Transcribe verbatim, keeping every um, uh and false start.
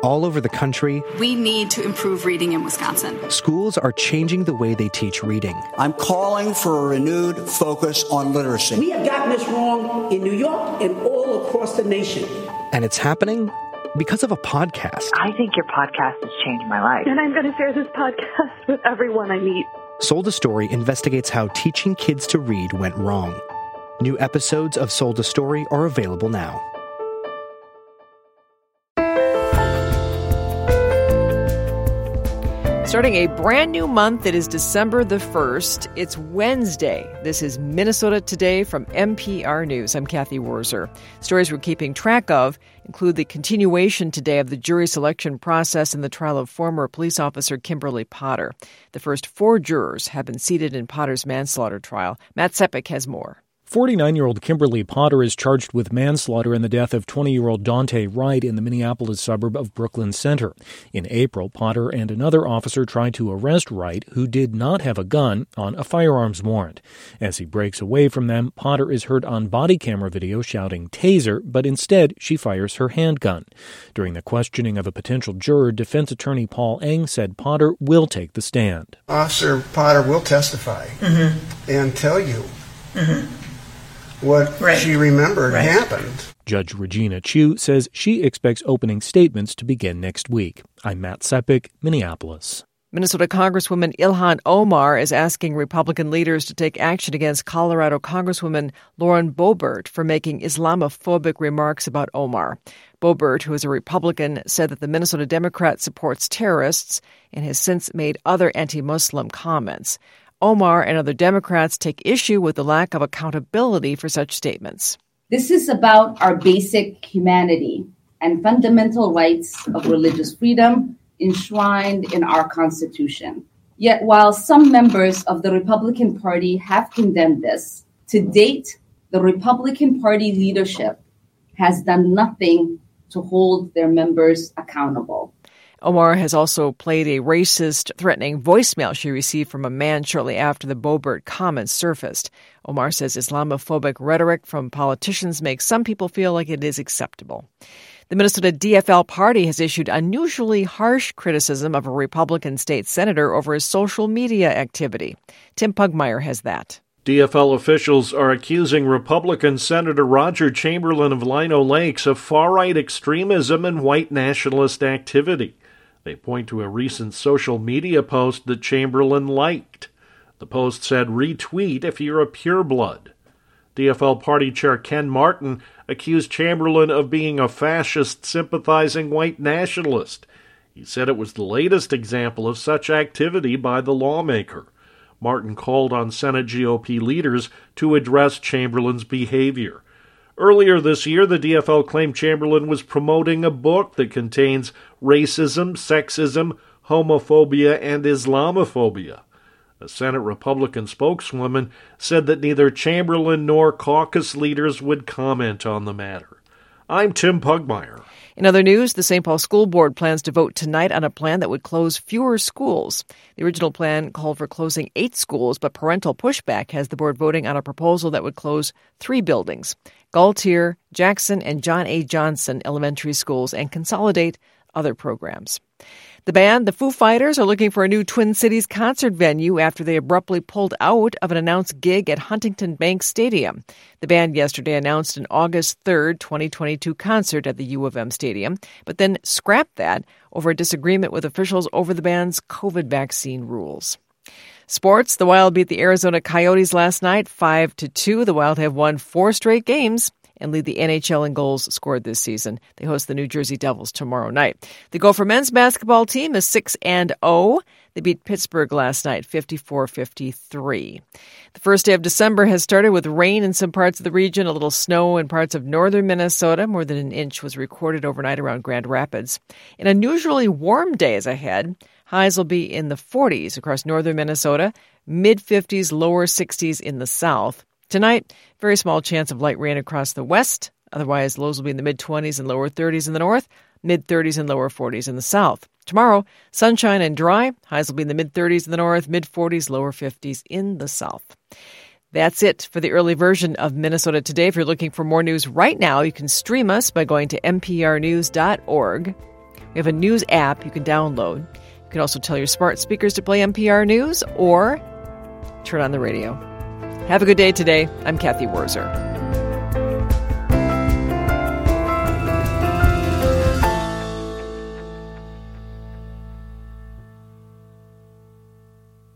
All over the country, we need to improve reading in Wisconsin. Schools are changing the way they teach reading. I'm calling for a renewed focus on literacy. We have gotten this wrong in New York and all across the nation. And it's happening because of a podcast. I think your podcast has changed my life. And I'm going to share this podcast with everyone I meet. Sold a Story investigates how teaching kids to read went wrong. New episodes of Sold a Story are available now. Starting a brand new month, it is December the first. It's Wednesday. This is Minnesota Today from N P R News. I'm Kathy Wurzer. Stories we're keeping track of include the continuation today of the jury selection process in the trial of former police officer Kimberly Potter. The first four jurors have been seated in Potter's manslaughter trial. Matt Sepik has more. forty-nine-year-old Kimberly Potter is charged with manslaughter in the death of twenty-year-old Dante Wright in the Minneapolis suburb of Brooklyn Center. In April, Potter and another officer tried to arrest Wright, who did not have a gun, on a firearms warrant. As he breaks away from them, Potter is heard on body camera video shouting "taser," but instead she fires her handgun. During the questioning of a potential juror, defense attorney Paul Eng said Potter will take the stand. Officer Potter will testify mm-hmm. and tell you mm-hmm. what right. she remembered right. happened. Judge Regina Chu says she expects opening statements to begin next week. I'm Matt Sepik, Minneapolis. Minnesota Congresswoman Ilhan Omar is asking Republican leaders to take action against Colorado Congresswoman Lauren Boebert for making Islamophobic remarks about Omar. Boebert, who is a Republican, said that the Minnesota Democrat supports terrorists and has since made other anti-Muslim comments. Omar and other Democrats take issue with the lack of accountability for such statements. This is about our basic humanity and fundamental rights of religious freedom enshrined in our Constitution. Yet while some members of the Republican Party have condemned this, to date, the Republican Party leadership has done nothing to hold their members accountable. Omar has also played a racist, threatening voicemail she received from a man shortly after the Boebert comments surfaced. Omar says Islamophobic rhetoric from politicians makes some people feel like it is acceptable. The Minnesota D F L party has issued unusually harsh criticism of a Republican state senator over his social media activity. Tim Pugmire has that. D F L officials are accusing Republican Senator Roger Chamberlain of Lino Lakes of far-right extremism and white nationalist activity. They point to a recent social media post that Chamberlain liked. The post said, "Retweet if you're a pureblood." D F L Party Chair Ken Martin accused Chamberlain of being a fascist sympathizing white nationalist. He said it was the latest example of such activity by the lawmaker. Martin called on Senate G O P leaders to address Chamberlain's behavior. Earlier this year, the D F L claimed Chamberlain was promoting a book that contains racism, sexism, homophobia, and Islamophobia. A Senate Republican spokeswoman said that neither Chamberlain nor caucus leaders would comment on the matter. I'm Tim Pugmire. In other news, the Saint Paul School Board plans to vote tonight on a plan that would close fewer schools. The original plan called for closing eight schools, but parental pushback has the board voting on a proposal that would close three buildings: Galtier, Jackson, and John A. Johnson elementary schools, and consolidate other programs. The band, the Foo Fighters, are looking for a new Twin Cities concert venue after they abruptly pulled out of an announced gig at Huntington Bank Stadium. The band yesterday announced an August third, twenty twenty-two concert at the U of M Stadium, but then scrapped that over a disagreement with officials over the band's COVID vaccine rules. Sports, the Wild beat the Arizona Coyotes last night, five to two. The Wild have won four straight games and lead the N H L in goals scored this season. They host the New Jersey Devils tomorrow night. The Gopher men's basketball team is six and oh. They beat Pittsburgh last night, fifty-four fifty-three. The first day of December has started with rain in some parts of the region, a little snow in parts of northern Minnesota. More than an inch was recorded overnight around Grand Rapids. An unusually warm day is ahead. Highs will be in the forties across northern Minnesota, mid-fifties, lower sixties in the south. Tonight, very small chance of light rain across the west. Otherwise, lows will be in the mid-twenties and lower thirties in the north, mid-thirties and lower forties in the south. Tomorrow, sunshine and dry. Highs will be in the mid-thirties in the north, mid-forties, lower fifties in the south. That's it for the early version of Minnesota Today. If you're looking for more news right now, you can stream us by going to N P R news dot org. We have a news app you can download. You can also tell your smart speakers to play N P R News or turn on the radio. Have a good day today. I'm Kathy Wurzer.